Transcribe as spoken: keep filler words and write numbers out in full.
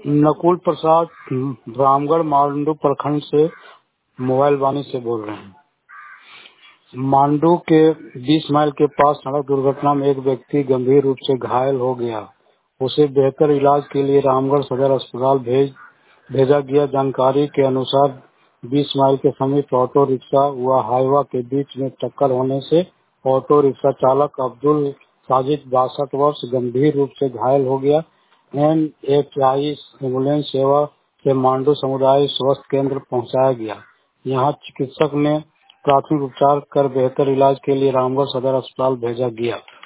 नकुल प्रसाद रामगढ़ मांडू प्रखंड से मोबाइल वाणी से बोल रहे हैं। मांडू के बीस माइल के पास सड़क दुर्घटना में एक व्यक्ति गंभीर रूप से घायल हो गया। उसे बेहतर इलाज के लिए रामगढ़ सदर अस्पताल भेज भेजा गया। जानकारी के अनुसार बीस माइल के समीप ऑटो रिक्शा व हाईवा के बीच में टक्कर होने से ऑटो रिक्शा चालक अब्दुल साजिद बासठ वर्ष गंभीर रूप से घायल हो गया। एन एच आई एम्बुलेंस सेवा से मांडू समुदाय स्वास्थ्य केंद्र पहुंचाया गया। यहां चिकित्सक ने प्राथमिक उपचार कर बेहतर इलाज के लिए रामगढ़ सदर अस्पताल भेजा गया।